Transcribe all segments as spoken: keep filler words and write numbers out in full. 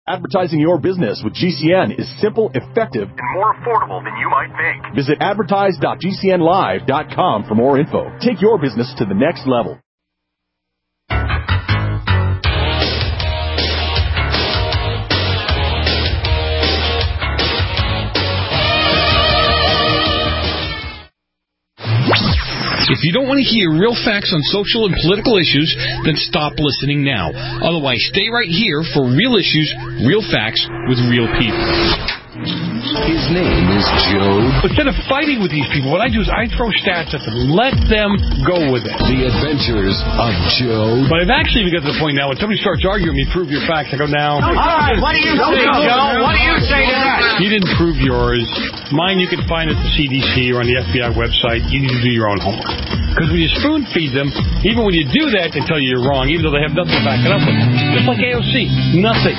Advertising your business with G C N is simple, effective, and more affordable than you might think. Visit advertise dot g c n live dot com for more info. Take your business to the next level. If you don't want to hear real facts on social and political issues, then stop listening now. Otherwise, stay right here for real issues, real facts, with real people. His name is Joe. Instead of fighting with these people, what I do is I throw stats at them. Let them go with it. The Adventures of Joe. But I've actually even got to the point now when somebody starts arguing with me, prove your facts, I go, now. All right, what do you say, Joe? What do you say to that? You didn't prove yours. Mine you can find at the C D C or on the F B I website. You need to do your own homework. Because when you spoon feed them, even when you do that, they tell you you're wrong, even though they have nothing to back it up with. Just like A O C. Nothing.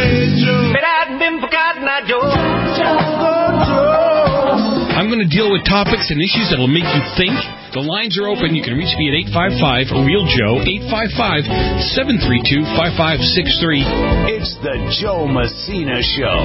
I'm going to deal with topics and issues that will make you think. The lines are open. You can reach me at eight five five, real Joe, eight five five, seven three two, five five six three. It's the Joe Messina Show.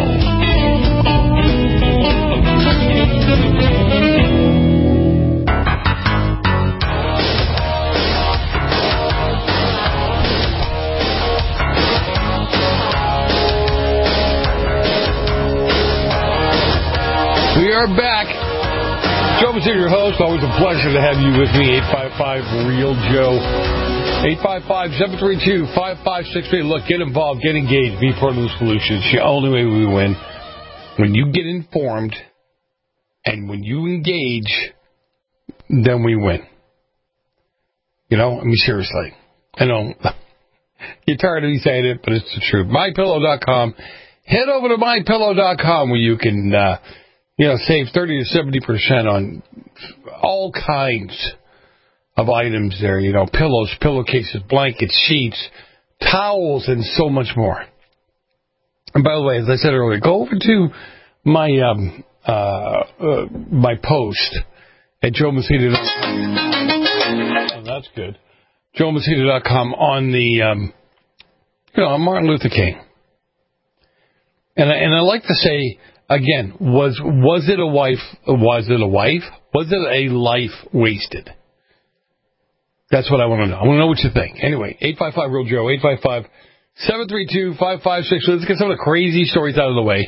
We are back. Joe Messina, your host. Always a pleasure to have you with me. eight five five, real Joe. eight five five, seven three two, five five six three. Look, get involved, get engaged, be part of the solution. It's the only way we win. When you get informed and when you engage, then we win. You know, I mean, seriously. I know you're tired of me saying it, but it's the truth. my pillow dot com. Head over to my pillow dot com where you can, uh, you know, save thirty to seventy percent on all kinds of items there. You know, pillows, pillowcases, blankets, sheets, towels, and so much more. And by the way, as I said earlier, go over to my um, uh, uh, my post at joe messina dot com. Oh, that's good. joe messina dot com on the, um, you know, on Martin Luther King. And I, and I like to say, again, was was it a wife? Was it a wife? Was it a life wasted? That's what I want to know. I want to know what you think. Anyway, eight five five, real Joe, eight five five, seven three two, five five six. Let's get some of the crazy stories out of the way.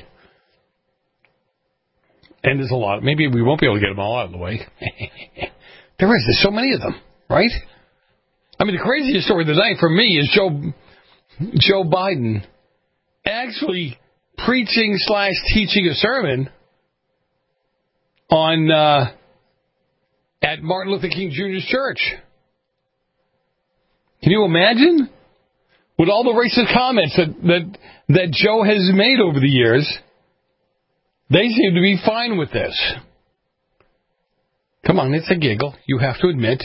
And there's a lot. Maybe we won't be able to get them all out of the way. There is. There's so many of them, right? I mean, the craziest story of the night for me is Joe Joe Biden actually preaching slash teaching a sermon on uh, at Martin Luther King Junior's church. Can you imagine? With all the racist comments that, that that Joe has made over the years, they seem to be fine with this. Come on, it's a giggle. You have to admit.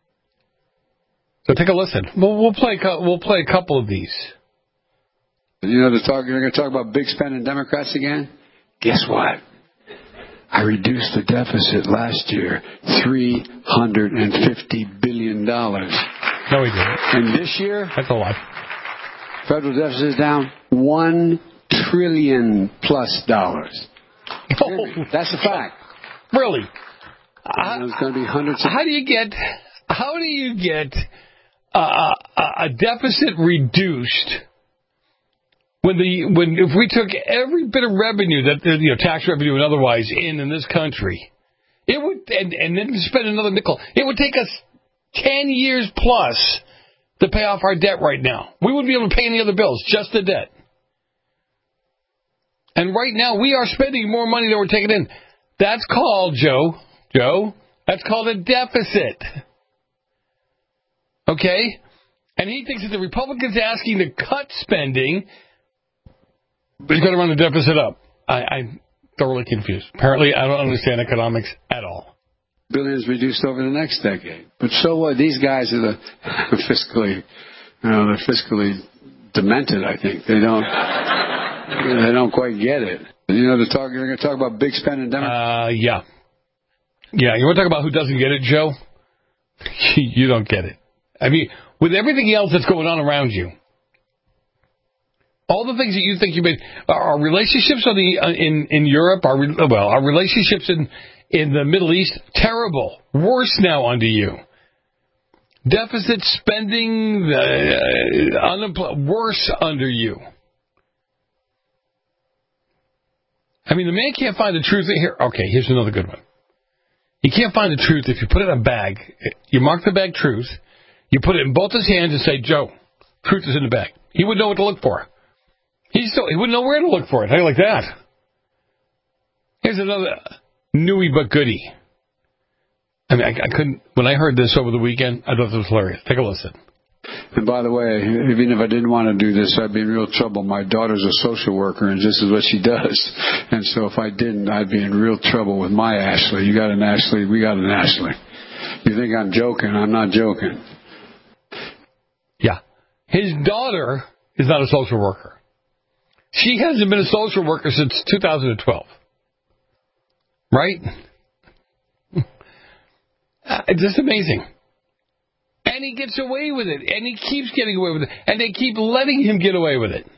So take a listen. We'll, we'll play. We'll play a couple of these. You know, the talk, you're going to talk about big spending Democrats again? Guess what? I reduced the deficit last year, three hundred fifty billion dollars. No, he didn't. And this year? That's a lot. Federal deficit is down one trillion plus dollars. Oh. That's a fact. Really? And there's going to be hundreds of... How do you get, how do you get uh, a deficit reduced when the when if we took every bit of revenue that you know tax revenue and otherwise in in this country, it would and and then spend another nickel. It would take us ten years plus to pay off our debt right now. We wouldn't be able to pay any other bills, just the debt. And right now we are spending more money than we're taking in. That's called, Joe, Joe, that's called a deficit. Okay? And he thinks that the Republicans asking to cut spending, but he's going to run the deficit up. I, I'm thoroughly confused. Apparently, I don't understand economics at all. Billions reduced over the next decade. But so what? These guys are the fiscally, you know, they're fiscally demented, I think. They don't, they don't quite get it. You know, the talk, you're going to talk about big spending Democrats? Uh, yeah. Yeah, you want to talk about who doesn't get it, Joe? You don't get it. I mean, with everything else that's going on around you, All the things that you think you made. Our relationships on the, in, in Europe, our, well, our relationships in, in the Middle East, terrible. Worse now under you. Deficit spending, uh, unemployment, worse under you. I mean, the man can't find the truth here. Okay, here's another good one. He can't find the truth if you put it in a bag. You mark the bag truth. You put it in both his hands and say, Joe, truth is in the bag. He wouldn't know what to look for. He still, he wouldn't know where to look for it. How do you like that? Here's another newy but goodie. I mean, I, I couldn't, when I heard this over the weekend, I thought this was hilarious. Take a listen. And by the way, even if I didn't want to do this, I'd be in real trouble. My daughter's a social worker, and this is what she does. And so if I didn't, I'd be in real trouble with my Ashley. You got an Ashley, we got an Ashley. You think I'm joking? I'm not joking. Yeah. His daughter is not a social worker. She hasn't been a social worker since two thousand twelve. Right? It's just amazing. And he gets away with it. And he keeps getting away with it. And they keep letting him get away with it.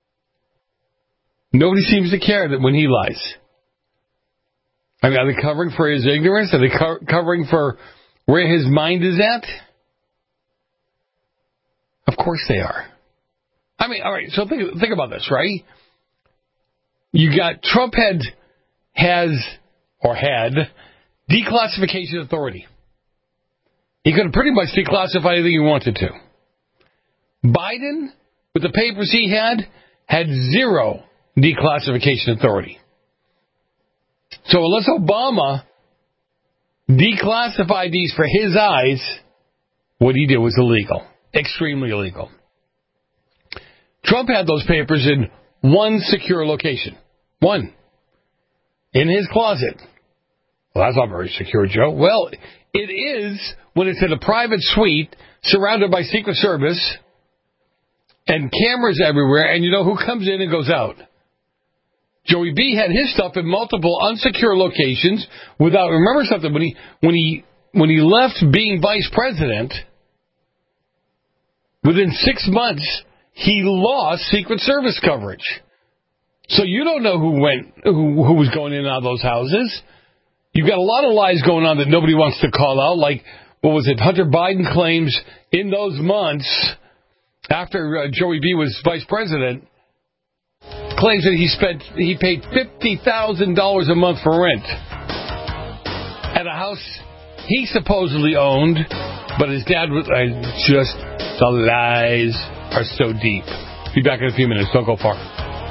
Nobody seems to care that when he lies. I mean, are they covering for his ignorance? Are they co- covering for where his mind is at? Of course they are. I mean, all right, so think, think about this, right? You got Trump had, has, or had, declassification authority. He could have pretty much declassified anything he wanted to. Biden, with the papers he had, had zero declassification authority. So unless Obama declassified these for his eyes, what he did was illegal. Extremely illegal. Trump had those papers in one secure location. One. In his closet. Well, that's not very secure, Joe. Well, it is when it's in a private suite surrounded by Secret Service and cameras everywhere, and you know who comes in and goes out. Joey B had his stuff in multiple unsecure locations without, remember something, when he, when he, when he left being vice president, within six months, he lost Secret Service coverage. So you don't know who went, who, who was going in and out of those houses. You've got a lot of lies going on that nobody wants to call out, like, what was it, Hunter Biden claims in those months after uh, Joey B was vice president, claims that he spent, he paid fifty thousand dollars a month for rent at a house he supposedly owned, but his dad was, I just, the lies are so deep. Be back in a few minutes. Don't go far.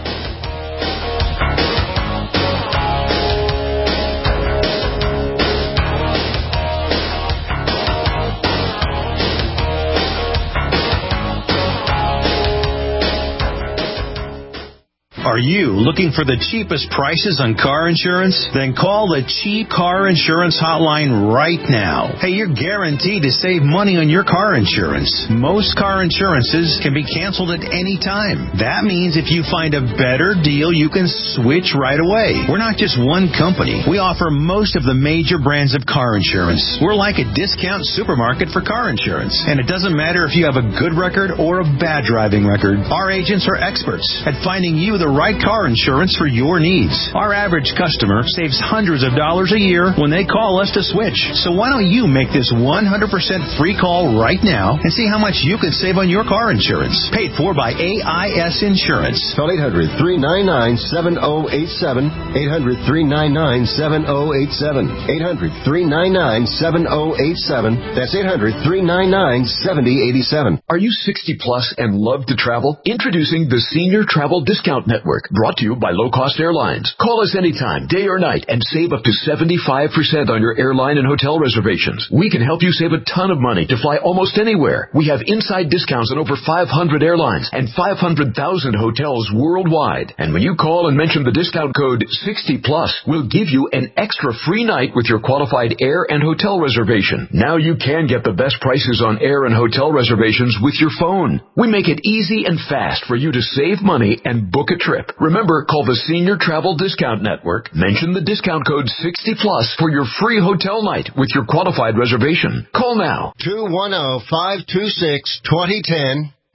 Are you looking for the cheapest prices on car insurance? Then call the Cheap Car Insurance Hotline right now. Hey, you're guaranteed to save money on your car insurance. Most car insurances can be canceled at any time. That means if you find a better deal, you can switch right away. We're not just one company. We offer most of the major brands of car insurance. We're like a discount supermarket for car insurance. And it doesn't matter if you have a good record or a bad driving record. Our agents are experts at finding you the right car insurance for your needs. Our average customer saves hundreds of dollars a year when they call us to switch. So why don't you make this one hundred percent free call right now and see how much you can save on your car insurance. Paid for by A I S Insurance. Call eight hundred, three nine nine, seven oh eight seven. eight hundred, three nine nine, seven oh eight seven. eight hundred, three nine nine, seven oh eight seven. That's eight hundred, three nine nine, seven oh eight seven. Are you sixty plus and love to travel? Introducing the Senior Travel Discount Network, brought to you by Low Cost Airlines. Call us anytime, day or night, and save up to seventy-five percent on your airline and hotel reservations. We can help you save a ton of money to fly almost anywhere. We have inside discounts on over five hundred airlines and five hundred thousand hotels worldwide. And when you call and mention the discount code sixty plus, we'll give you an extra free night with your qualified air and hotel reservation. Now you can get the best prices on air and hotel reservations with your phone. We make it easy and fast for you to save money and book a trip. Remember, call the Senior Travel Discount Network. Mention the discount code sixty plus for your free hotel night with your qualified reservation. Call now. two one zero, five two six, two zero one zero.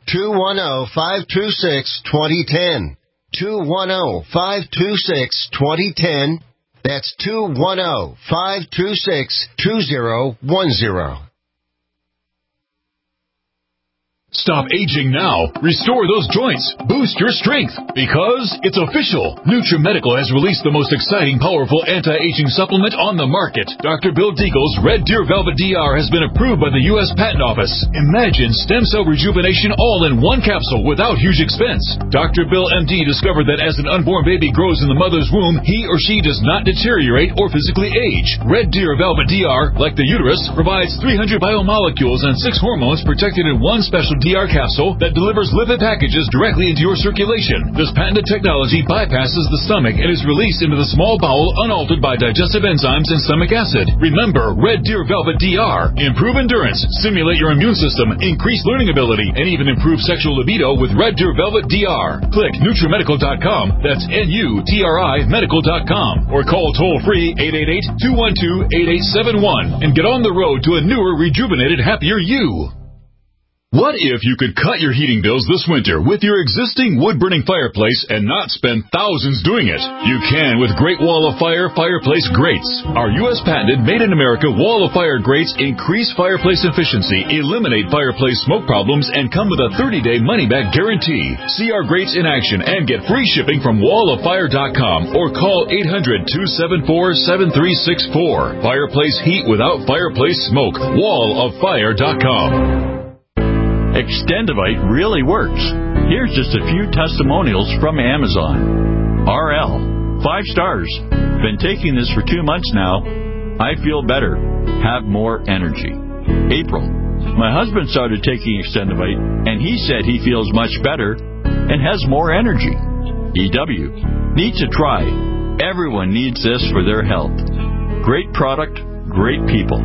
two one zero, five two six, two zero one zero. two one zero, five two six, two zero one zero. That's two one zero, five two six, two zero one zero. Stop aging now. Restore those joints. Boost your strength. Because it's official. NutriMedical has released the most exciting, powerful anti-aging supplement on the market. Doctor Bill Deagle's Red Deer Velvet D R has been approved by the U S Patent Office. Imagine stem cell rejuvenation all in one capsule without huge expense. Doctor Bill M D discovered that as an unborn baby grows in the mother's womb, he or she does not deteriorate or physically age. Red Deer Velvet D R, like the uterus, provides three hundred biomolecules and six hormones protected in one special D R capsule that delivers lipid packages directly into your circulation. This patented technology bypasses the stomach and is released into the small bowel unaltered by digestive enzymes and stomach acid. Remember, Red Deer Velvet D R. Improve endurance, stimulate your immune system, increase learning ability, and even improve sexual libido with Red Deer Velvet D R. Click NutriMedical dot com, that's N U T R I medical dot com, or call toll-free eight eight eight, two one two, eight eight seven one and get on the road to a newer, rejuvenated, happier you. What if you could cut your heating bills this winter with your existing wood-burning fireplace and not spend thousands doing it? You can with Great Wall of Fire fireplace grates. Our U S patented made-in-America Wall of Fire grates increase fireplace efficiency, eliminate fireplace smoke problems, and come with a thirty-day money-back guarantee. See our grates in action and get free shipping from wall of fire dot com or call eight hundred, two seven four, seven three six four. Fireplace heat without fireplace smoke. wall of fire dot com. Extendivite really works. Here's just a few testimonials from Amazon. R L, five stars. Been taking this for two months now. I feel better. Have more energy. April, my husband started taking Extendivite, and he said he feels much better and has more energy. E W, need to try. Everyone needs this for their health. Great product, great people.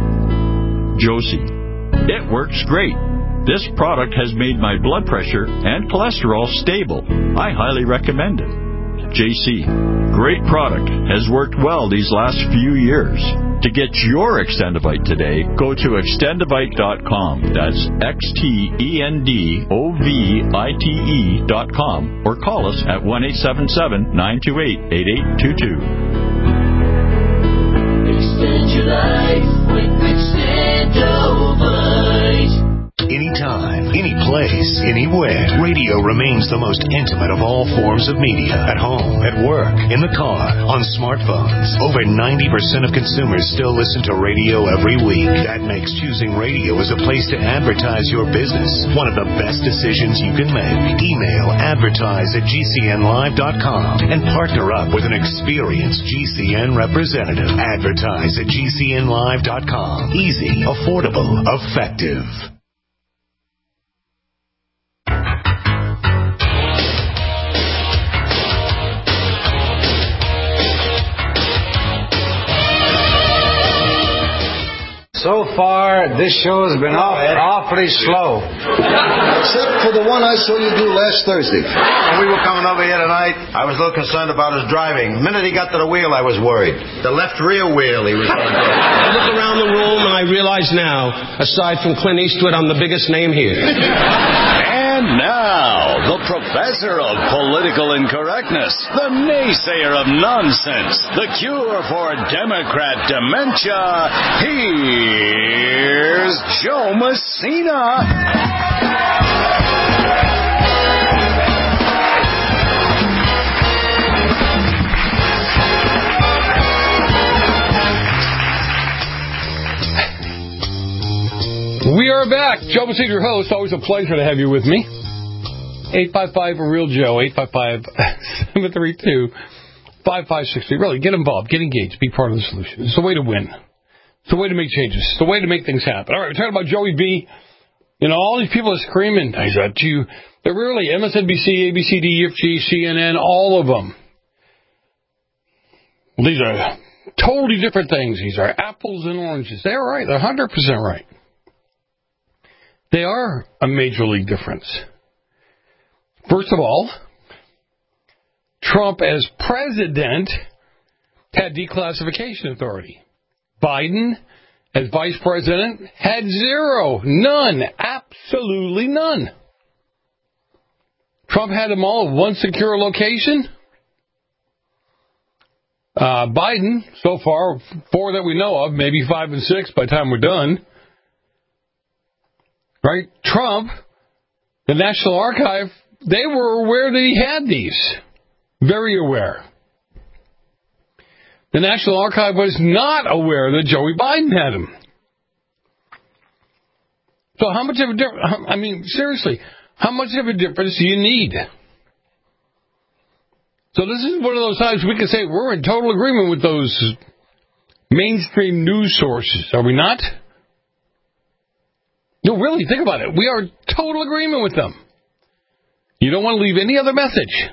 Josie, it works great. This product has made my blood pressure and cholesterol stable. I highly recommend it. J C, great product. Has worked well these last few years. To get your Extendivite today, go to extendivite dot com. That's X T E N D O V I T E dot com. Or call us at one eight seven seven, nine two eight, eight eight two two. Extend your life with Extendivite. Anytime, any place, anywhere, radio remains the most intimate of all forms of media. At home, at work, in the car, on smartphones. Over ninety percent of consumers still listen to radio every week. That makes choosing radio as a place to advertise your business one of the best decisions you can make. Email advertise at G C N live dot com and partner up with an experienced G C N representative. Advertise at G C N live dot com. Easy, affordable, effective. So far, this show has been off, awfully slow. Except for the one I saw you do last Thursday. When we were coming over here tonight, I was a little concerned about his driving. The minute he got to the wheel, I was worried. The left rear wheel he was on. I look around the room and I realize now, aside from Clint Eastwood, I'm the biggest name here. And now, the professor of political incorrectness, the naysayer of nonsense, the cure for Democrat dementia, here's Joe Messina. We are back. Joe Messina, your host. Always a pleasure to have you with me. eight five five, real Joe, eight five five, seven three two, five five six three. Really, get involved, get engaged, be part of the solution. It's the way to win. It's the way to make changes. It's the way to make things happen. All right, we're talking about Joey B. You know, all these people are screaming at you. They're really M S N B C, A B C, D E F G, C N N, all of them. Well, these are totally different things. These are apples and oranges. They're right. They're one hundred percent right. They are a major league difference. First of all, Trump as president had declassification authority. Biden as vice president had zero. None. Absolutely none. Trump had them all at one secure location. Uh, Biden, so far, four that we know of, maybe five and six by the time we're done. Right? Trump, the National Archive, they were aware that he had these. Very aware. The National Archive was not aware that Joey Biden had them. So how much of a difference, I mean, seriously, how much of a difference do you need? So this is one of those times we can say we're in total agreement with those mainstream news sources, are we not? No, really, think about it. We are in total agreement with them. You don't want to leave any other message.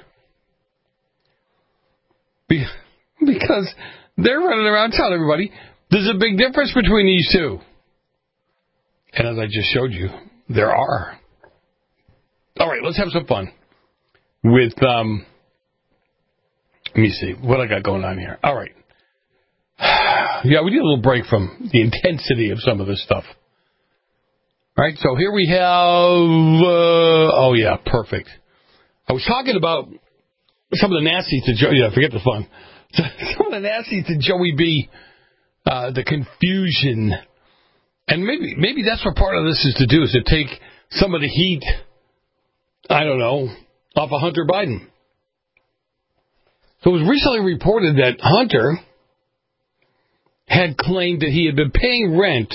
Because they're running around telling everybody there's a big difference between these two. And as I just showed you, there are. All right, let's have some fun with, um, let me see, what I got going on here. All right. Yeah, we need a little break from the intensity of some of this stuff. All right, so here we have, uh, oh yeah, perfect. I was talking about some of the nasties to Joey, yeah, forget the fun. Some of the nasties to Joey B, uh, the confusion. And maybe maybe that's what part of this is to do, is to take some of the heat, I don't know, off of Hunter Biden. So it was recently reported that Hunter had claimed that he had been paying rent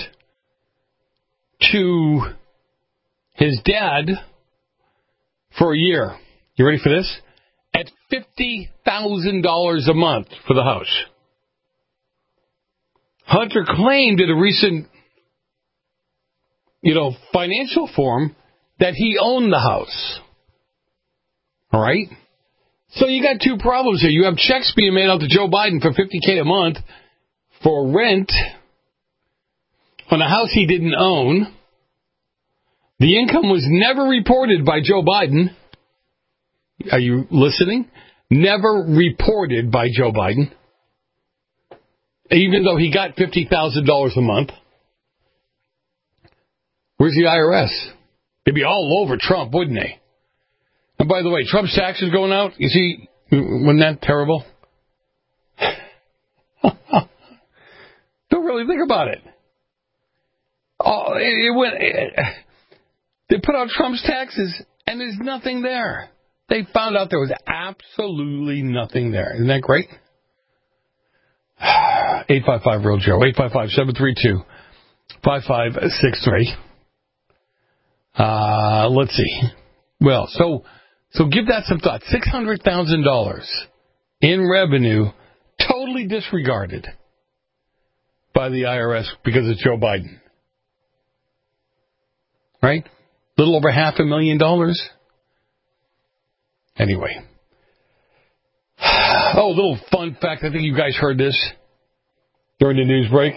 to his dad for a year. You ready for this? At fifty thousand dollars a month for the house. Hunter claimed at a recent, you know, financial forum that he owned the house. All right? So you got two problems here. You have checks being made out to Joe Biden for fifty thousand dollars a month for rent on a house he didn't own. The income was never reported by Joe Biden. Are you listening? Never reported by Joe Biden, even though he got fifty thousand dollars a month. Where's the I R S? They'd be all over Trump, wouldn't they? And by the way, Trump's taxes going out, you see, wasn't that terrible? Don't really think about it. Oh, it, it went. It, they put out Trump's taxes, and there's nothing there. They found out there was absolutely nothing there. Isn't that great? eight five five real Joe. eight five five, seven three two, five five six three. Uh, let's see. Well, so so give that some thought. six hundred thousand dollars in revenue totally disregarded by the I R S because of Joe Biden. Right? A little over half a million dollars. Anyway. Oh, a little fun fact. I think you guys heard this during the news break.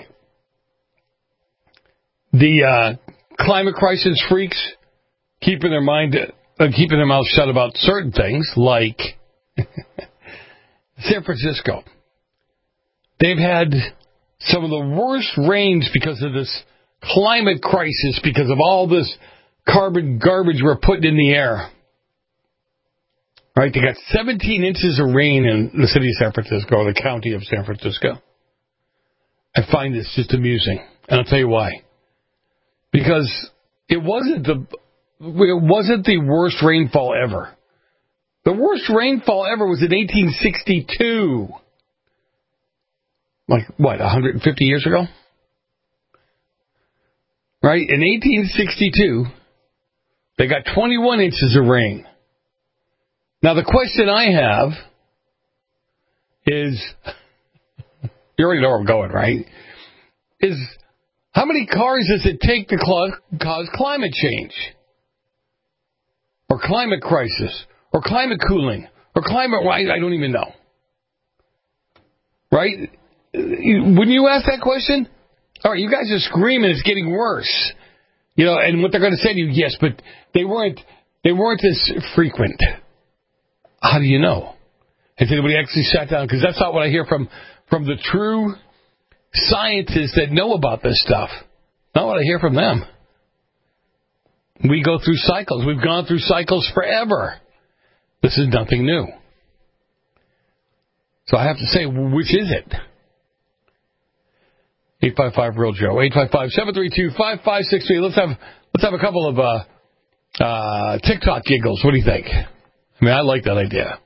The uh, climate crisis freaks keeping their mind, uh, keeping their mouths shut about certain things, like San Francisco. They've had some of the worst rains because of this climate crisis, because of all this carbon garbage we're putting in the air. Right? They got seventeen inches of rain in the city of San Francisco, or the county of San Francisco. I find this just amusing, and I'll tell you why. Because it wasn't the it wasn't the worst rainfall ever. The worst rainfall ever was in eighteen sixty-two. Like, what, one hundred fifty years ago? Right? In eighteen sixty-two, they got twenty-one inches of rain. Now, the question I have is, you already know where I'm going, right? Is, how many cars does it take to cause climate change? Or climate crisis? Or climate cooling? Or climate, I don't even know. Right? When you ask that question, all right, you guys are screaming it's getting worse. You know, and what they're going to say to you, yes, but they weren't, they weren't as frequent. How do you know? Has anybody actually sat down? Because that's not what I hear from, from the true scientists that know about this stuff. Not what I hear from them. We go through cycles. We've gone through cycles forever. This is nothing new. So I have to say, which is it? eight five five real Joe. eight five five, seven three two, five five six three. Let's have let's have a couple of uh, uh, TikTok giggles. What do you think? I mean, I like that idea.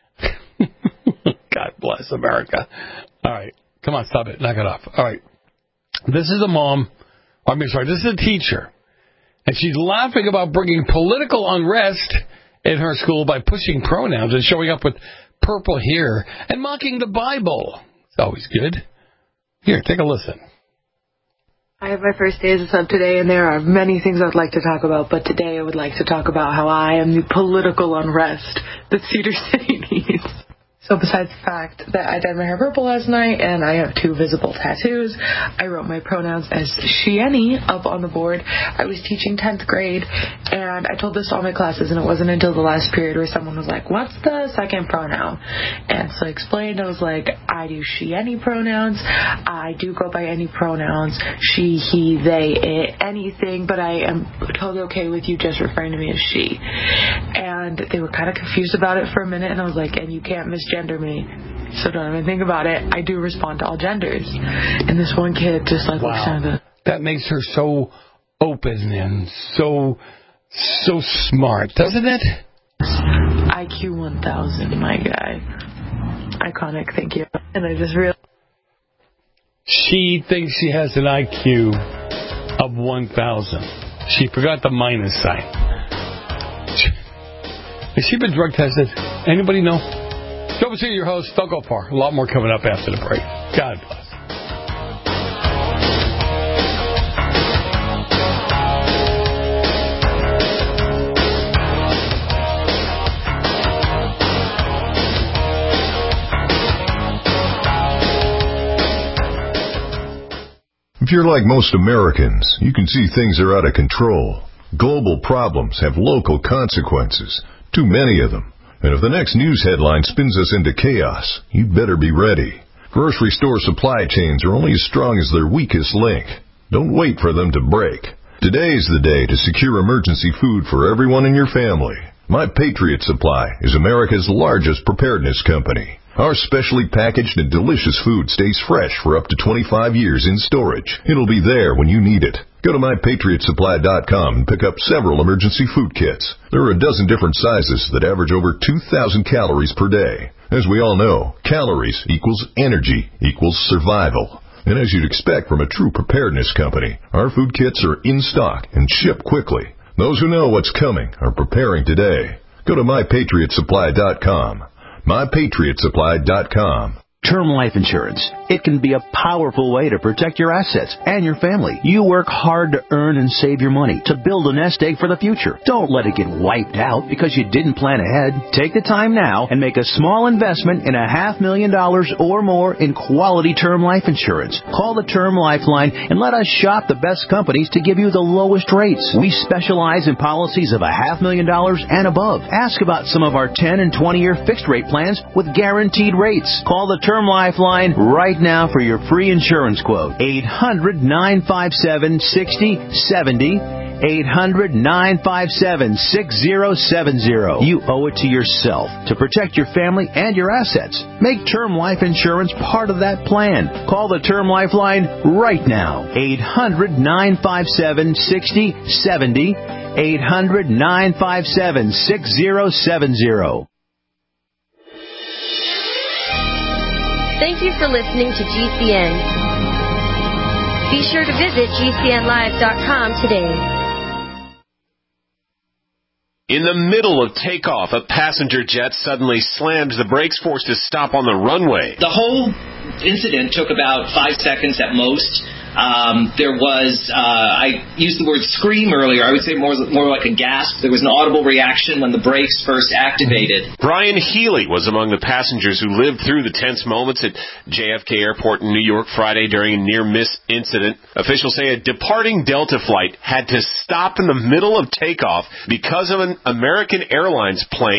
God bless America. All right. Come on, stop it. Knock it off. All right. This is a mom. I mean, sorry, this is a teacher. And she's laughing about bringing political unrest in her school by pushing pronouns and showing up with purple hair and mocking the Bible. It's always good. Here, take a listen. I have my first day as a sub today, and there are many things I'd like to talk about, but today I would like to talk about how I am the political unrest that Cedar City needs. So besides the fact that I dyed my hair purple last night and I have two visible tattoos, I wrote my pronouns as she, any up on the board. I was teaching tenth grade, and I told this to all my classes, and it wasn't until the last period where someone was like, what's the second pronoun? And so I explained, I was like, I do she, any pronouns. I do go by any pronouns, she, he, they, it, anything, but I am totally okay with you just referring to me as she. And they were kind of confused about it for a minute, and I was like, and you can't misgender me, so don't even think about it. I do respond to all genders. And this one kid just like wow. looks down the... That makes her so open and so so smart, doesn't it? I Q one thousand, my guy. Iconic, thank you. And I just realized... She thinks she has an I Q of one thousand. She forgot the minus sign. Has she been drug tested? Anybody know? Joe Basile, your host. Don't go far. A lot more coming up after the break. God bless. If you're like most Americans, you can see things are out of control. Global problems have local consequences. Too many of them. And if the next news headline spins us into chaos, you'd better be ready. Grocery store supply chains are only as strong as their weakest link. Don't wait for them to break. Today's the day to secure emergency food for everyone in your family. My Patriot Supply is America's largest preparedness company. Our specially packaged and delicious food stays fresh for up to twenty-five years in storage. It'll be there when you need it. Go to my patriot supply dot com and pick up several emergency food kits. There are a dozen different sizes that average over two thousand calories per day. As we all know, calories equals energy equals survival. And as you'd expect from a true preparedness company, our food kits are in stock and ship quickly. Those who know what's coming are preparing today. Go to my patriot supply dot com. my patriot supply dot com. Term life insurance. It can be a powerful way to protect your assets and your family. You work hard to earn and save your money to build a nest egg for the future. Don't let it get wiped out because you didn't plan ahead. Take the time now and make a small investment in a half million dollars or more in quality term life insurance. Call the Term Lifeline and let us shop the best companies to give you the lowest rates. We specialize in policies of a half million dollars and above. Ask about some of our ten and twenty year fixed rate plans with guaranteed rates. Call the Term Lifeline right now for your free insurance quote. eight hundred, nine five seven, six zero seven zero. eight hundred, nine five seven, six zero seven zero. You owe it to yourself to protect your family and your assets. Make term life insurance part of that plan. Call the Term Lifeline right now. eight hundred, nine five seven, six zero seven zero. eight hundred, nine five seven, six zero seven zero. Thank you for listening to G C N. Be sure to visit G C N live dot com today. In the middle of takeoff, a passenger jet suddenly slammed the brakes, forced to stop on the runway. The whole incident took about five seconds at most. Um, there was, uh, I used the word scream earlier. I would say more more like a gasp. There was an audible reaction when the brakes first activated. Brian Healy was among the passengers who lived through the tense moments at J F K Airport in New York Friday during a near-miss incident. Officials say a departing Delta flight had to stop in the middle of takeoff because of an American Airlines plane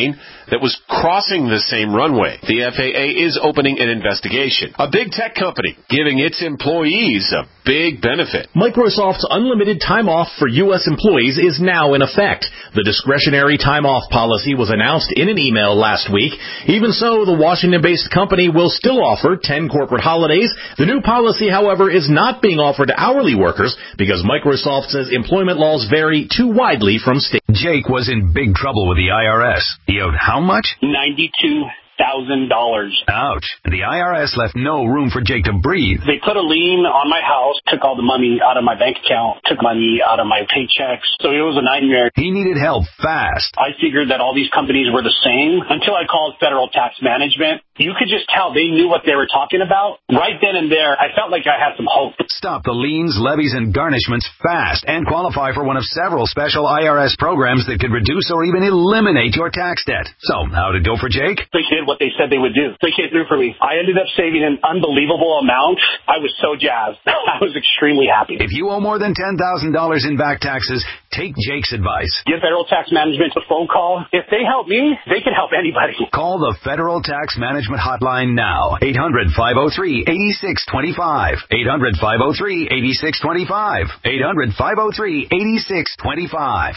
that was crossing the same runway. The F A A is opening an investigation. A big tech company giving its employees a big benefit. Microsoft's unlimited time off for U S employees is now in effect. The discretionary time off policy was announced in an email last week. Even so, the Washington-based company will still offer ten corporate holidays. The new policy, however, is not being offered to hourly workers because Microsoft says employment laws vary too widely from state. Jake was in big trouble with the I R S. He owed how much? ninety-two thousand dollars. Ouch. The I R S left no room for Jake to breathe. They put a lien on my house, took all the money out of my bank account, took money out of my paychecks. So it was a nightmare. He needed help fast. I figured that all these companies were the same until I called Federal Tax Management. You could just tell they knew what they were talking about. Right then and there, I felt like I had some hope. Stop the liens, levies, and garnishments fast and qualify for one of several special I R S programs that could reduce or even eliminate your tax debt. So, how'd it go for Jake? They did what they said they would do. They came through for me. I ended up saving an unbelievable amount. I was so jazzed. I was extremely happy. If you owe more than ten thousand dollars in back taxes, take Jake's advice. Give Federal Tax Management a phone call. If they help me, they can help anybody. Call the Federal Tax Management Hotline now. eight hundred, five oh three, eight six two five. eight hundred, five oh three, eight six two five. eight hundred, five oh three, eight six two five.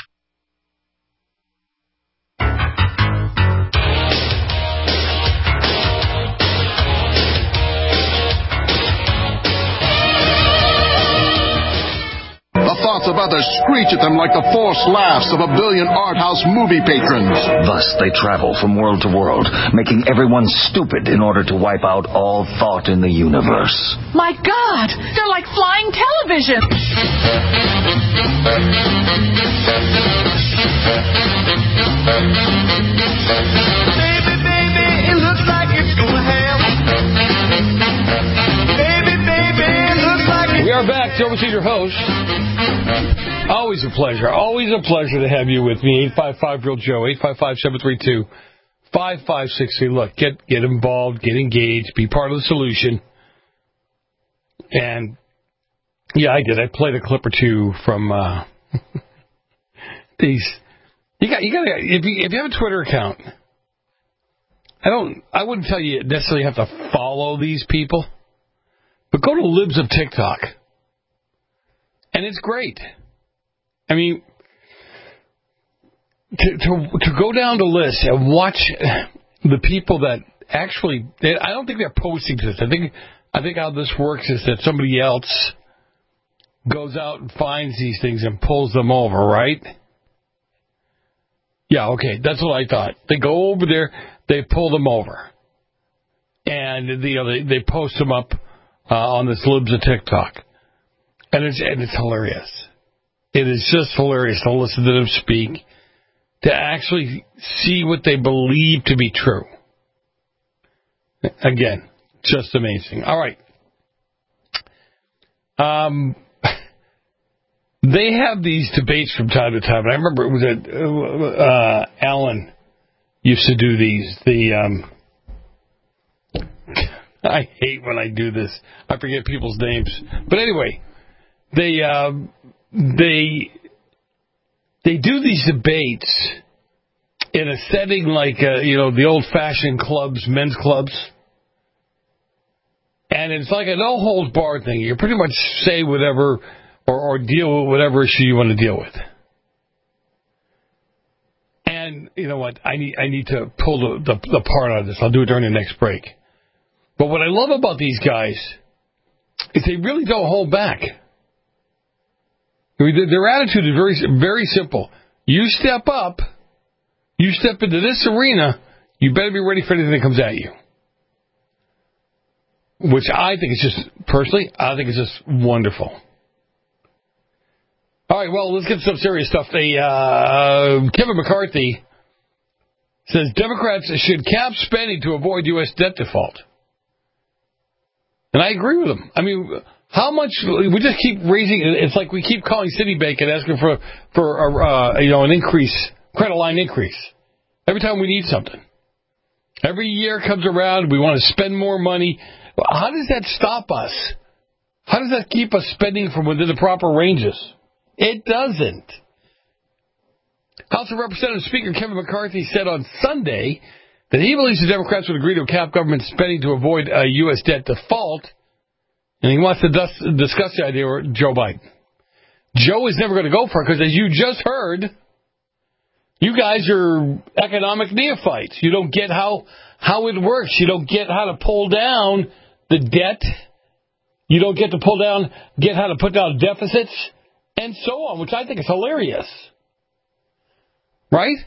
The thoughts of others screech at them like the forced laughs of a billion art house movie patrons. Thus they travel from world to world, making everyone stupid in order to wipe out all thought in the universe. My God! They're like flying television! Baby, baby, it looks like it's going to hell. Baby, baby, it looks like it's... We are back. Joe Messina, your host. Always a pleasure. Always a pleasure to have you with me. eight five five, real Joe. eight five five, seven three two, five five six three. Look, get get involved, get engaged, be part of the solution. And, yeah, I did. I played a clip or two from uh, these. You got, you got. If you if you have a Twitter account, I don't. I wouldn't tell you necessarily have to follow these people, but go to Libs of TikTok. And it's great. I mean, to, to to go down the list and watch the people that actually, they, I don't think they're posting this. I think I think how this works is that somebody else goes out and finds these things and pulls them over, right? Yeah, okay, that's what I thought. They go over there, they pull them over, and you know, they they post them up uh, on this Libs of TikTok. And it's, and it's hilarious. It is just hilarious to listen to them speak, to actually see what they believe to be true. Again, just amazing. All right. Um, they have these debates from time to time. And I remember it was at, uh, Alan used to do these. The um, I hate when I do this. I forget people's names. But anyway. They uh, they they do these debates in a setting like uh, you know the old-fashioned clubs, men's clubs, and it's like a no holds barred thing. You pretty much say whatever or, or deal with whatever issue you want to deal with. And you know what? I need I need to pull the, the the part out of this. I'll do it during the next break. But what I love about these guys is they really don't hold back. Their attitude is very, very simple. You step up, you step into this arena, you better be ready for anything that comes at you. Which I think is just, personally, I think is just wonderful. All right, well, let's get some serious stuff. They, uh, Kevin McCarthy says Democrats should cap spending to avoid U S debt default. And I agree with him. I mean... How much we just keep raising? It's like we keep calling Citibank and asking for for a, uh, you know an increase, credit line increase every time we need something. Every year comes around, we want to spend more money. How does that stop us? How does that keep us spending from within the proper ranges? It doesn't. House of Representatives Speaker Kevin McCarthy said on Sunday that he believes the Democrats would agree to cap government spending to avoid a U S debt default, and he wants to dus- discuss the idea with Joe Biden. Joe is never going to go for it because, as you just heard, you guys are economic neophytes. You don't get how how it works. You don't get how to pull down the debt. You don't get to pull down, get how to put down deficits, and so on, which I think is hilarious. Right?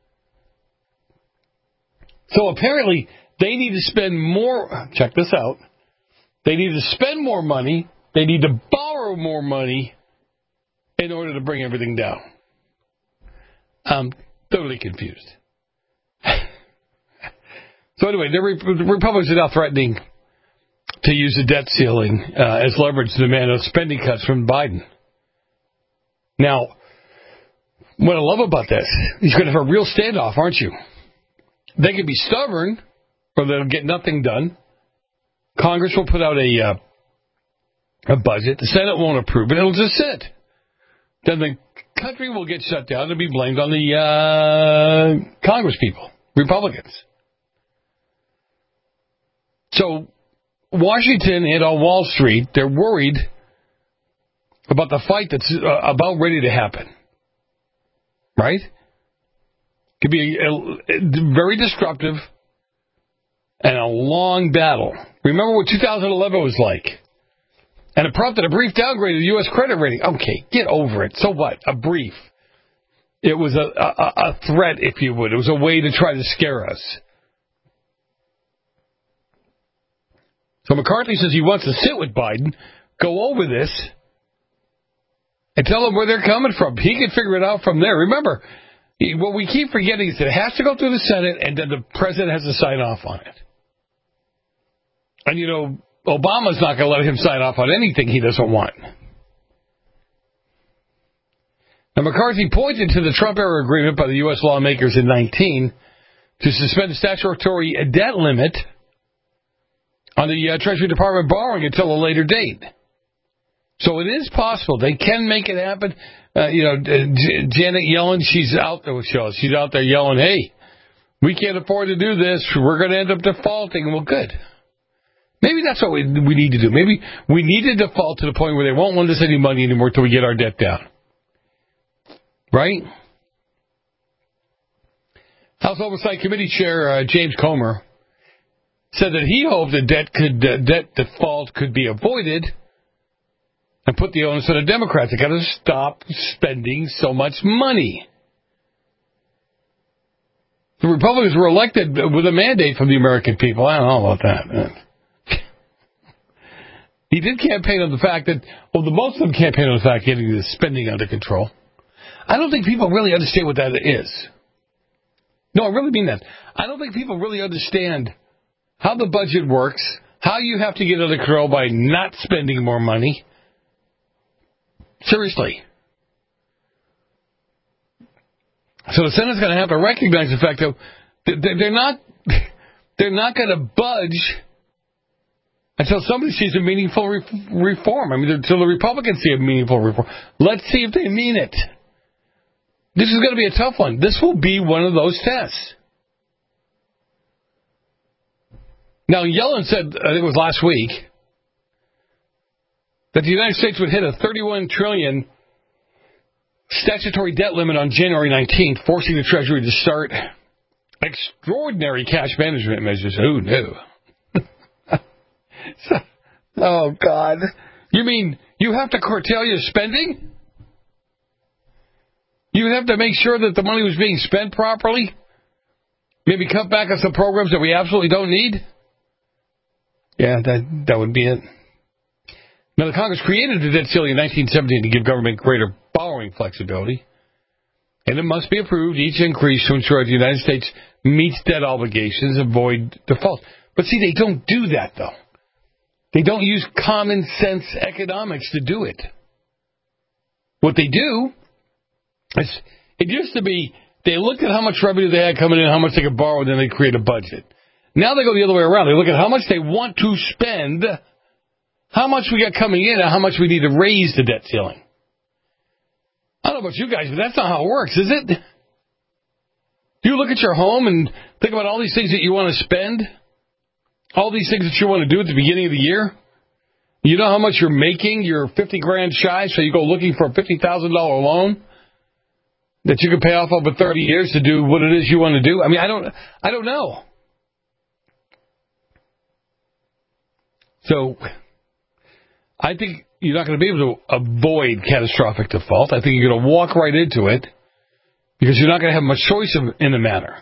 So apparently they need to spend more, check this out, they need to spend more money, they need to borrow more money in order to bring everything down. I'm totally confused. So anyway, the, Re- the Republicans are now threatening to use the debt ceiling uh, as leverage to demand of spending cuts from Biden. Now, what I love about this, he's going to have a real standoff, aren't you? They can be stubborn, or they'll get nothing done. Congress will put out a uh, a budget. The Senate won't approve it. It'll just sit. Then the country will get shut down and be blamed on the uh, Congress people, Republicans. So Washington and on Wall Street, they're worried about the fight that's uh, about ready to happen. Right? Could be a, a, very disruptive and a long battle. Remember what two thousand eleven was like. And it prompted a brief downgrade of the U S credit rating. Okay, get over it. So what? A brief. It was a, a, a threat, if you would. It was a way to try to scare us. So McCarthy says he wants to sit with Biden, go over this, and tell them where they're coming from. He can figure it out from there. Remember, what we keep forgetting is that it has to go through the Senate, and then the president has to sign off on it. And, you know, Obama's not going to let him sign off on anything he doesn't want. Now, McCarthy pointed to the Trump-era agreement by the U S lawmakers in nineteen to suspend the statutory debt limit on the uh, Treasury Department borrowing until a later date. So it is possible. They can make it happen. Uh, you know, J- Janet Yellen, she's out there with shows. She's out there yelling, hey, we can't afford to do this. We're going to end up defaulting. Well, good. Maybe that's what we, we need to do. Maybe we need to default to the point where they won't lend us any money anymore until we get our debt down. Right? House Oversight Committee Chair uh, James Comer said that he hoped that debt could uh, debt default could be avoided and put the onus on the Democrats. They got to stop spending so much money. The Republicans were elected with a mandate from the American people. I don't know about that. He did campaign on the fact that, well, the most of them campaigned on the fact getting the spending under control. I don't think people really understand what that is. No, I really mean that. I don't think people really understand how the budget works, how you have to get under control by not spending more money. Seriously. So the Senate's going to have to recognize the fact that they're not, they're not going to budge until somebody sees a meaningful re- reform. I mean, until the Republicans see a meaningful reform. Let's see if they mean it. This is going to be a tough one. This will be one of those tests. Now, Yellen said, I think it was last week, that the United States would hit a thirty-one trillion dollars statutory debt limit on January nineteenth, forcing the Treasury to start extraordinary cash management measures. Who knew? Oh, God. You mean you have to curtail your spending? You have to make sure that the money was being spent properly? Maybe cut back on some programs that we absolutely don't need? Yeah, that that would be it. Now, the Congress created the debt ceiling in nineteen seventeen to give government greater borrowing flexibility. And it must be approved, each increase, to ensure that the United States meets debt obligations and avoid default. But see, they don't do that, though. They don't use common sense economics to do it. What they do is, it used to be, they looked at how much revenue they had coming in, how much they could borrow, and then they create a budget. Now they go the other way around. They look at how much they want to spend, how much we got coming in, and how much we need to raise the debt ceiling. I don't know about you guys, but that's not how it works, is it? Do you look at your home and think about all these things that you want to spend? All these things that you want to do at the beginning of the year? You know how much you're making? You're fifty grand shy, so you go looking for a fifty thousand dollars loan that you can pay off over thirty years to do what it is you want to do? I mean, I don't, I don't know. So, I think you're not going to be able to avoid catastrophic default. I think you're going to walk right into it because you're not going to have much choice in the matter.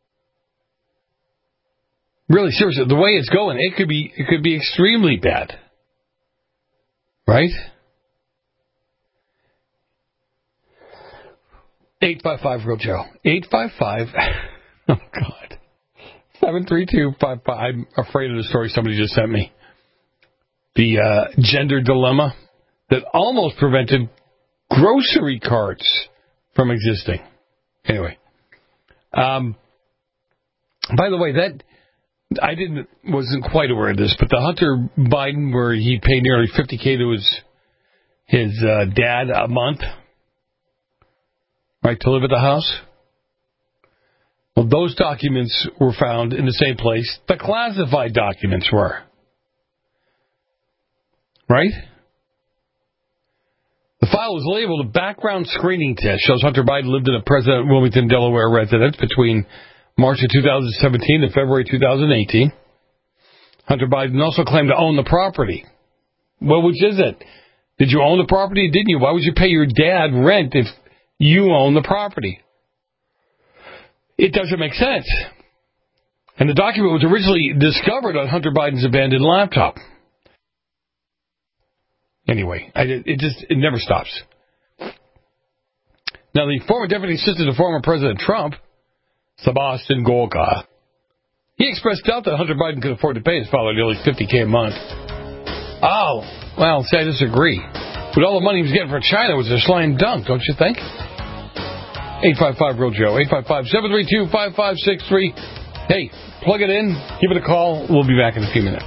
Really, seriously, the way it's going, it could be, it could be extremely bad. Right? eight five five Real Joe. eight five five Oh, God. seven three two five five I'm afraid of the story somebody just sent me. The uh, gender dilemma that almost prevented grocery carts from existing. Anyway. Um, by the way, that I didn't wasn't quite aware of this, but the Hunter Biden where he paid nearly fifty thousand to his, his uh, dad a month, right, to live at the house? Well, those documents were found in the same place the classified documents were. Right? The file was labeled a background screening test. Shows Hunter Biden lived in a President Wilmington, Delaware residence between March of two thousand seventeen and February two thousand eighteen. Hunter Biden also claimed to own the property. Well, which is it? Did you own the property or didn't you? Why would you pay your dad rent if you own the property? It doesn't make sense. And the document was originally discovered on Hunter Biden's abandoned laptop. Anyway, I, it just it never stops. Now, the former deputy assistant to former President Trump, Sebastian Gorka, he expressed doubt that Hunter Biden could afford to pay his father nearly fifty thousand dollars a month. Oh, well, see, I disagree. With all the money he was getting from China, it was a slam dunk, don't you think? eight five five Real Joe, eight five five, seven three two, five five six three. Hey, plug it in, give it a call. We'll be back in a few minutes.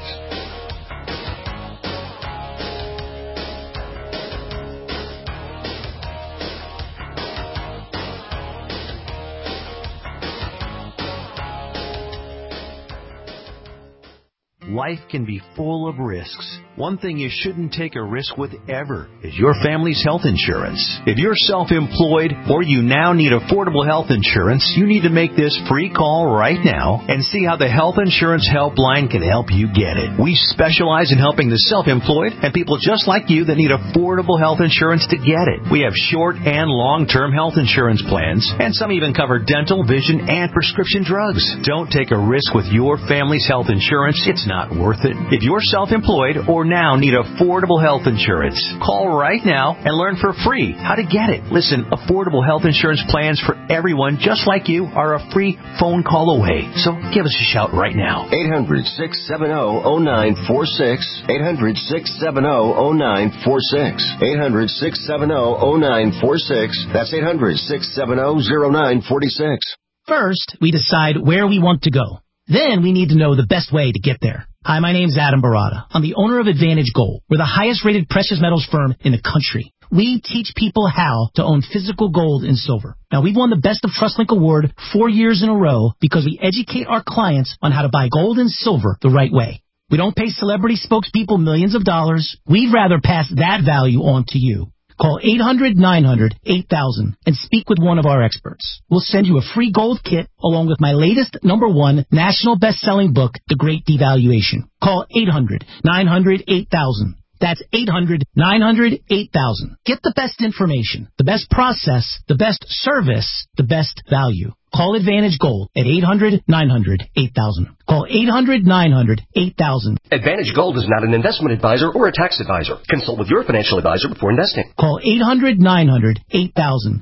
Life can be full of risks. One thing you shouldn't take a risk with ever is your family's health insurance. If you're self-employed or you now need affordable health insurance, you need to make this free call right now and see how the Health Insurance Helpline can help you get it. We specialize in helping the self-employed and people just like you that need affordable health insurance to get it. We have short and long-term health insurance plans, and some even cover dental, vision, and prescription drugs. Don't take a risk with your family's health insurance. It's not worth it. If you're self-employed or now need affordable health insurance, call right now and learn for free how to get it. Listen, affordable health insurance plans for everyone just like you are a free phone call away. So give us a shout right now. eight hundred, six seven zero, zero nine four six. eight hundred, six seven zero, zero nine four six. eight hundred, six seven zero, zero nine four six. That's eight hundred, six seven zero, zero nine four six. First, we decide where we want to go. Then we need to know the best way to get there. Hi, my name's Adam Barada. I'm the owner of Advantage Gold. We're the highest rated precious metals firm in the country. We teach people how to own physical gold and silver. Now, we've won the Best of TrustLink Award four years in a row because we educate our clients on how to buy gold and silver the right way. We don't pay celebrity spokespeople millions of dollars. We'd rather pass that value on to you. Call eight hundred, nine hundred, eight thousand and speak with one of our experts. We'll send you a free gold kit along with my latest number one national best-selling book, The Great Devaluation. Call eight hundred, nine hundred, eight thousand. That's eight hundred, nine hundred, eight thousand. Get the best information, the best process, the best service, the best value. Call Advantage Gold at eight hundred, nine hundred, eight thousand. Call eight hundred, nine hundred, eight thousand. Advantage Gold is not an investment advisor or a tax advisor. Consult with your financial advisor before investing. Call eight hundred, nine hundred, eight thousand.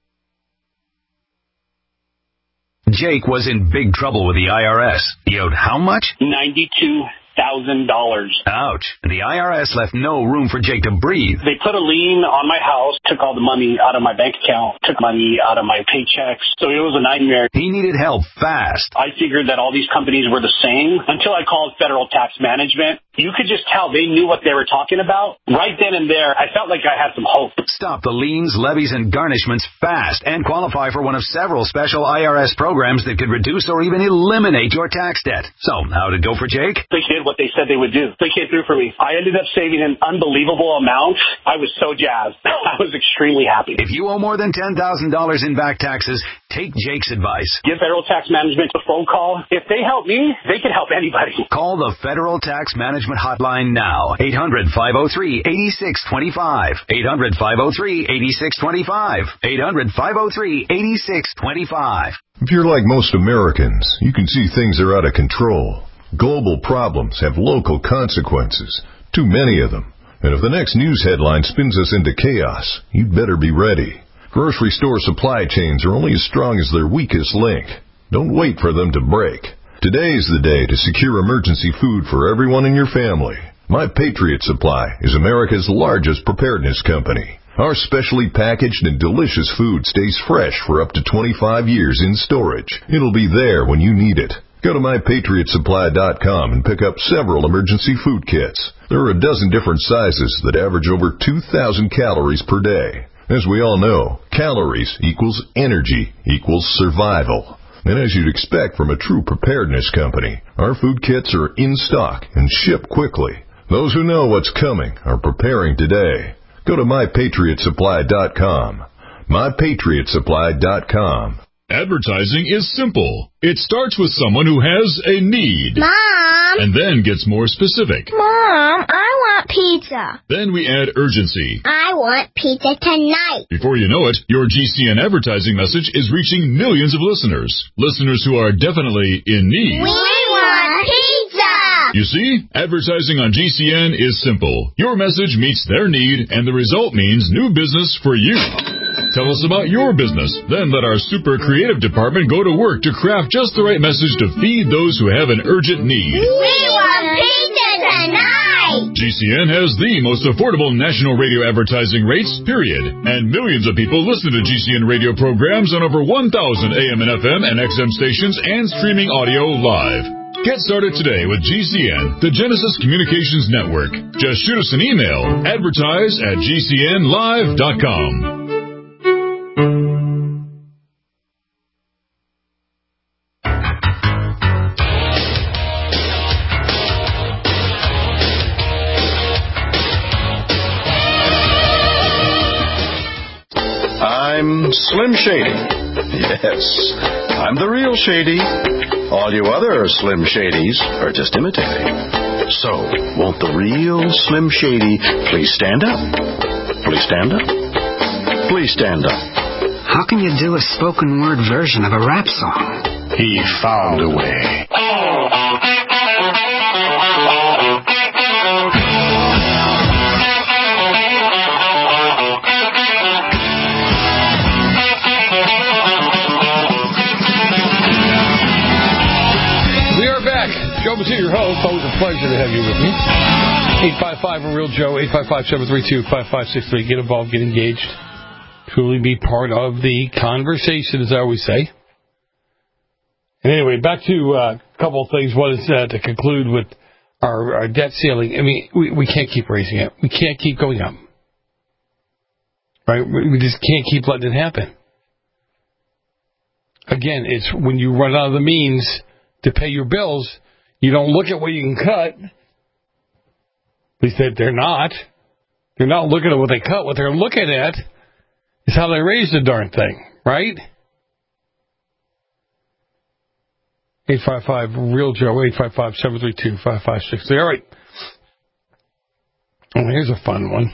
Jake was in big trouble with the I R S. He owed how much? ninety-two thousand dollars. Ouch. The I R S left no room for Jake to breathe. They put a lien on my house, took all the money out of my bank account, took money out of my paychecks. So it was a nightmare. He needed help fast. I figured that all these companies were the same until I called Federal Tax Management. you could just tell they knew what they were talking about. Right then and there, I felt like I had some hope. Stop the liens, levies, and garnishments fast and qualify for one of several special I R S programs that could reduce or even eliminate your tax debt. So, how'd it go for Jake? They did what they said they would do. They came through for me. I ended up saving an unbelievable amount. I was so jazzed. I was extremely happy. If you owe more than ten thousand dollars in back taxes, take Jake's advice. Give Federal Tax Management a phone call. If they help me, they can help anybody. Call the Federal Tax Management Hotline now. eight hundred, five oh three, eight six two five. eight hundred, five oh three, eight six two five. eight hundred, five oh three, eight six two five. If you're like most Americans, you can see things are out of control. Global problems have local consequences, too many of them. And if the next news headline spins us into chaos, you'd better be ready. Grocery store supply chains are only as strong as their weakest link. Don't wait for them to break. Today is the day to secure emergency food for everyone in your family. My Patriot Supply is America's largest preparedness company. Our specially packaged and delicious food stays fresh for up to twenty-five years in storage. It'll be there when you need it. Go to my patriot supply dot com and pick up several emergency food kits. There are a dozen different sizes that average over two thousand calories per day. As we all know, calories equals energy equals survival. And as you'd expect from a true preparedness company, our food kits are in stock and ship quickly. Those who know what's coming are preparing today. Go to my patriot supply dot com. my patriot supply dot com. Advertising is simple. It starts with someone who has a need. Mom! And then gets more specific. Mom, I want pizza. Then we add urgency. I want pizza tonight. Before you know it, your G C N advertising message is reaching millions of listeners. Listeners who are definitely in need. We want pizza! You see, advertising on G C N is simple. Your message meets their need, and the result means new business for you. Tell us about your business. Then let our super creative department go to work to craft just the right message to feed those who have an urgent need. We want pizza tonight! G C N has the most affordable national radio advertising rates, period. And millions of people listen to G C N radio programs on over one thousand A M and F M and X M stations and streaming audio live. Get started today with G C N, the Genesis Communications Network. Just shoot us an email, advertise at G C N live dot com. I'm Slim Shady. Yes, I'm the real Shady. All you other Slim Shadys are just imitating. So, won't the real Slim Shady please stand up? Please stand up? Please stand up. How can you do a spoken word version of a rap song? He found a way. Joe Bassett, your host. Always a pleasure to have you with me. eight five five, a real Joe, eight five five, seven three two, five five six three. Get involved, get engaged. Truly be part of the conversation, as I always say. And anyway, back to uh, a couple of things. One is uh, to conclude with our, our debt ceiling. I mean, we, we can't keep raising it. We can't keep going up. Right? We just can't keep letting it happen. Again, it's when you run out of the means to pay your bills, you don't look at what you can cut. At least they're not. They're not looking at what they cut. What they're looking at is how they raise the darn thing, right? eight five five, real Joe, eight five five, seven three two, five five six three. All right. Oh, here's a fun one.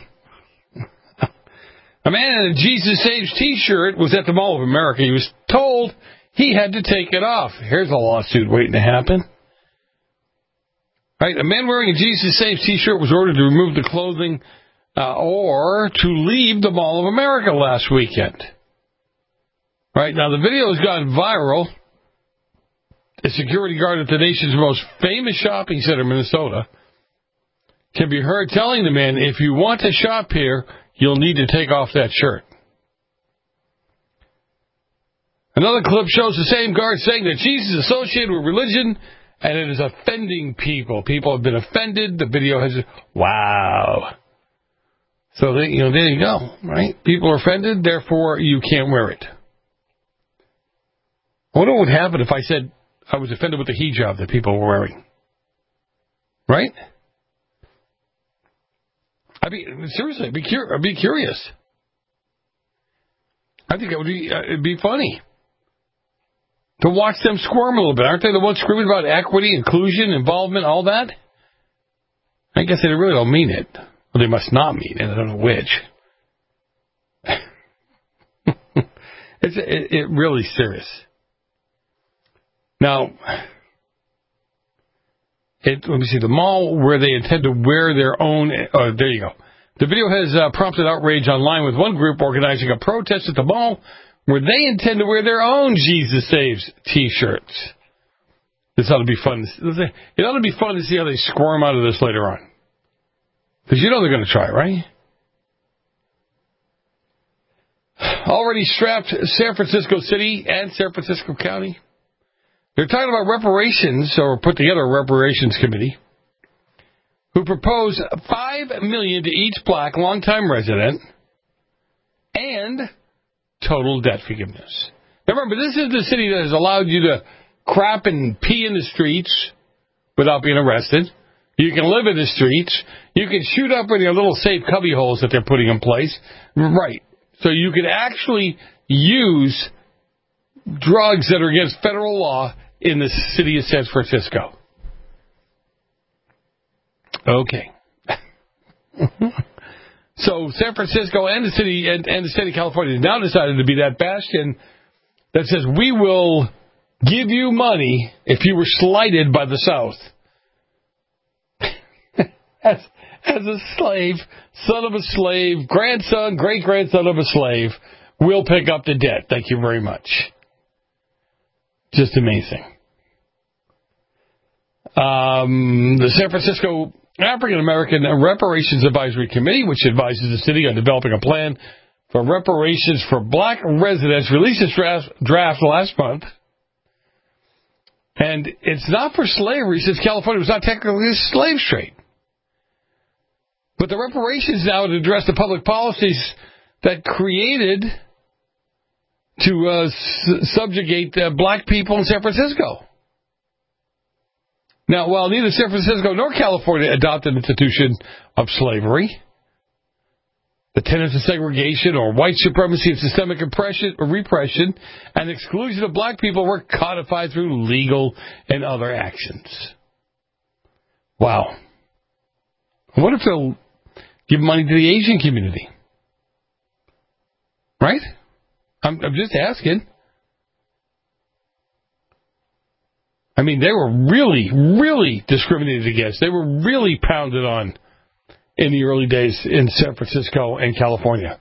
A man in a Jesus Saves t-shirt was at the Mall of America. He was told he had to take it off. Here's a lawsuit waiting to happen. Right, a man wearing a Jesus Saves t-shirt was ordered to remove the clothing uh, or to leave the Mall of America last weekend. Right, now the video has gone viral. A security guard at the nation's most famous shopping center, Minnesota, can be heard telling the man, if you want to shop here, you'll need to take off that shirt. Another clip shows the same guard saying that Jesus is associated with religion and it is offending people. People have been offended. The video has, wow. So, they, you know, there you go, right? People are offended, therefore you can't wear it. I wonder what would happen if I said I was offended with the hijab that people were wearing. Right? I'd be, seriously, I'd be, cur- I'd be curious. I think it would be, uh, it'd be funny to watch them squirm a little bit. Aren't they the ones screaming about equity, inclusion, involvement, all that? I guess they really don't mean it. Well, they must not mean it. I don't know which. it's it, it really serious. Now, it, let me see, the mall where they intend to wear their own, oh, there you go. The video has uh, prompted outrage online with one group organizing a protest at the mall where they intend to wear their own Jesus Saves t-shirts. This ought to be fun. It ought to be fun to see how they squirm out of this later on. Because you know they're going to try, right? Already strapped San Francisco City and San Francisco County. They're talking about reparations, or put together a reparations committee, who propose five million dollars to each black longtime resident and total debt forgiveness. Now remember, this is the city that has allowed you to crap and pee in the streets without being arrested. You can live in the streets. You can shoot up in your little safe cubby holes that they're putting in place. Right. So you can actually use drugs that are against federal law in the city of San Francisco. Okay. So San Francisco and the city and, and the state of California has now decided to be that bastion that says we will give you money if you were slighted by the South. as, as a slave, son of a slave, grandson, great-grandson of a slave, we'll pick up the debt. Thank you very much. Just amazing. Um, the San Francisco African American Reparations Advisory Committee, which advises the city on developing a plan for reparations for black residents, released its draft, draft last month. And it's not for slavery, since California was not technically a slave state. But the reparations now would address the public policies that created to uh, s- subjugate uh, black people in San Francisco. Now, while neither San Francisco nor California adopted an institution of slavery, the tenets of segregation or white supremacy and systemic oppression, or repression and exclusion of black people were codified through legal and other actions. Wow. What if they'll give money to the Asian community? Right? I'm, I'm just asking. I mean, they were really, really discriminated against. They were really pounded on in the early days in San Francisco and California.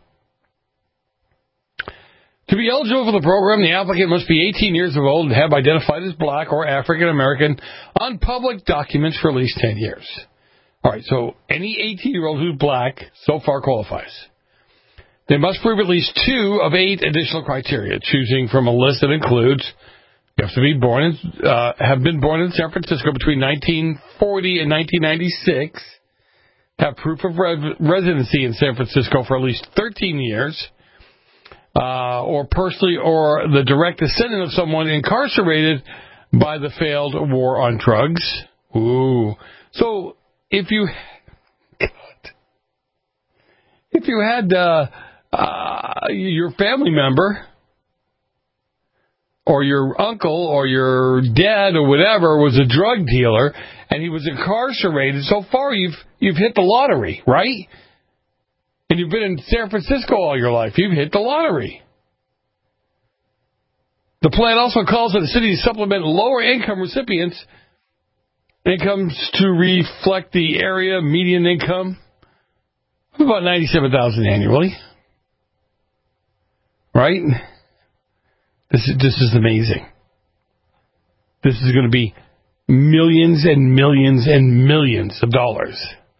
To be eligible for the program, the applicant must be eighteen years of old and have identified as black or African American on public documents for at least ten years. All right, so any eighteen-year-old who's black so far qualifies. They must prove at least two of eight additional criteria, choosing from a list that includes you have to be born in, uh, have been born in San Francisco between nineteen forty and nineteen ninety-six, have proof of re- residency in San Francisco for at least thirteen years, uh, or personally or the direct descendant of someone incarcerated by the failed war on drugs. Ooh. So if you, God, if you had uh, uh, your family member or your uncle or your dad or whatever was a drug dealer and he was incarcerated, so far you've you've hit the lottery, right? And you've been in San Francisco all your life. You've hit the lottery. The plan also calls on the city to supplement lower income recipients' incomes to reflect the area median income of about ninety-seven thousand dollars annually. Right? This is, this is amazing. This is going to be millions and millions and millions of dollars.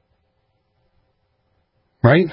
Right?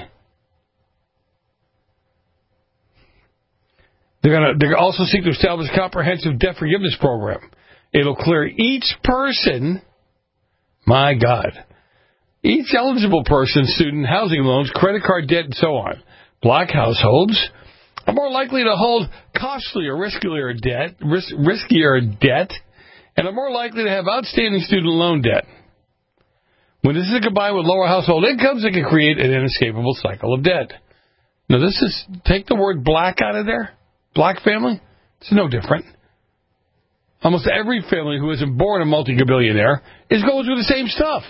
They're going to they're also seek to establish a comprehensive debt forgiveness program It'll clear each person, my God, each eligible person, student, housing loans, credit card debt, and so on. Black households are more likely to hold costlier, riskier debt, ris- riskier debt, and are more likely to have outstanding student loan debt. When this is combined with lower household incomes, it can create an inescapable cycle of debt. Now, this is, take the word black out of there. Black family, it's no different. Almost every family who isn't born a multi-billionaire is going through the same stuff.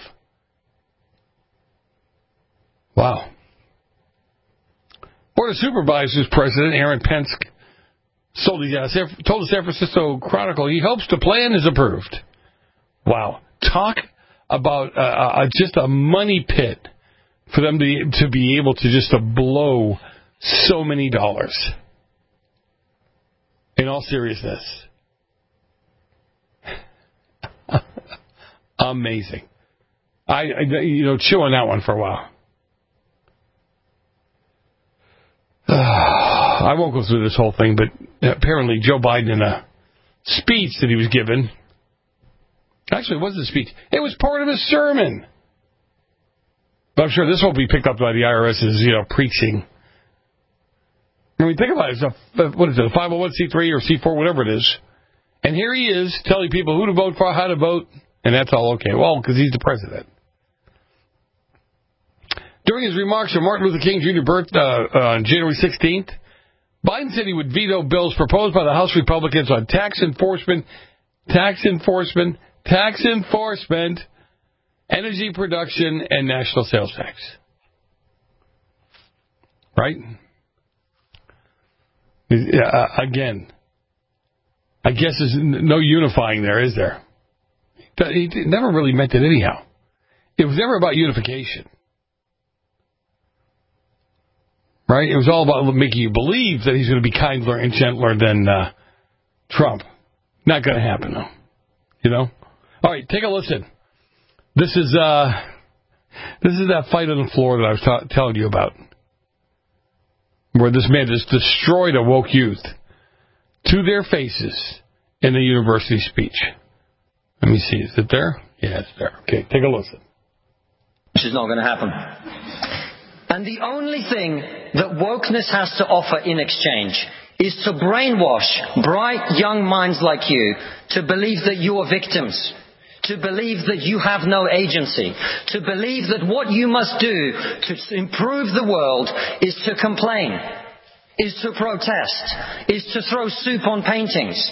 Wow. Board of Supervisors President Aaron Pence told the, uh, told the San Francisco Chronicle he hopes the plan is approved. Wow. Talk about uh, uh, just a money pit for them to, to be able to just to blow so many dollars. In all seriousness. Amazing. I, I, you know, chew on that one for a while. I won't go through this whole thing, but apparently Joe Biden, in a speech that he was given, actually it wasn't a speech, it was part of his sermon. But I'm sure this won't be picked up by the I R S as, you know, preaching. I mean, think about it. It's a, what is it, a five oh one c three or C four, whatever it is. And here he is telling people who to vote for, how to vote, and that's all okay. Well, because he's the president. During his remarks on Martin Luther King Junior's birthday uh, on January sixteenth, Biden said he would veto bills proposed by the House Republicans on tax enforcement, tax enforcement, tax enforcement, energy production, and national sales tax. Right? Uh, again, I guess there's no unifying there, is there? He never really meant it anyhow. It was never about unification. Right? It was all about making you believe that he's going to be kinder and gentler than uh, Trump. Not going to happen, though. You know? All right, take a listen. This is uh, this is that fight on the floor that I was ta- telling you about, where this man just destroyed a woke youth to their faces in the university speech. Let me see. Is it there? Yeah, it's there. Okay, take a listen. Which is not going to happen. And the only thing that wokeness has to offer in exchange is to brainwash bright young minds like you to believe that you are victims, to believe that you have no agency, to believe that what you must do to improve the world is to complain, is to protest, is to throw soup on paintings.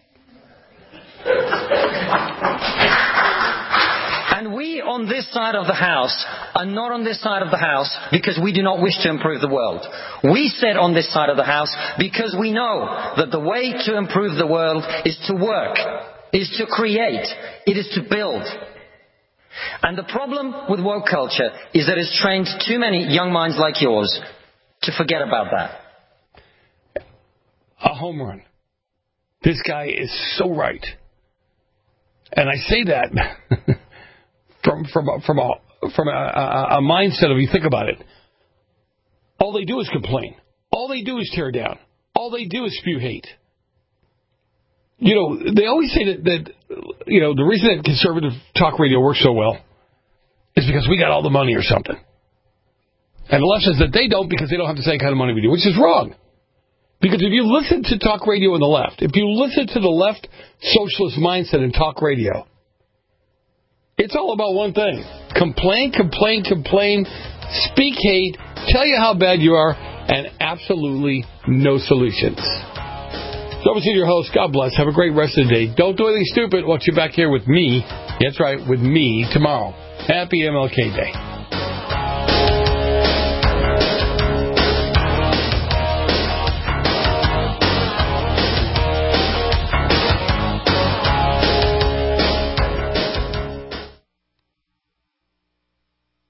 And we on this side of the house are not on this side of the house because we do not wish to improve the world. We sit on this side of the house because we know that the way to improve the world is to work, is to create, it is to build. And the problem with woke culture is that it's trained too many young minds like yours to forget about that. A home run. This guy is so right. And I say that from from from a from a, a, a mindset of, you think about it. All they do is complain. All they do is tear down. All they do is spew hate. You know, they always say that, that you know, the reason that conservative talk radio works so well is because we got all the money or something. And the left says that they don't because they don't have the same kind of money we do, which is wrong. Because if you listen to talk radio on the left, if you listen to the left socialist mindset in talk radio, it's all about one thing. Complain, complain, complain, speak hate, tell you how bad you are, and absolutely no solutions. So I'm your host. God bless. Have a great rest of the day. Don't do anything stupid. Watch you back here with me. That's right, with me tomorrow. Happy M L K Day.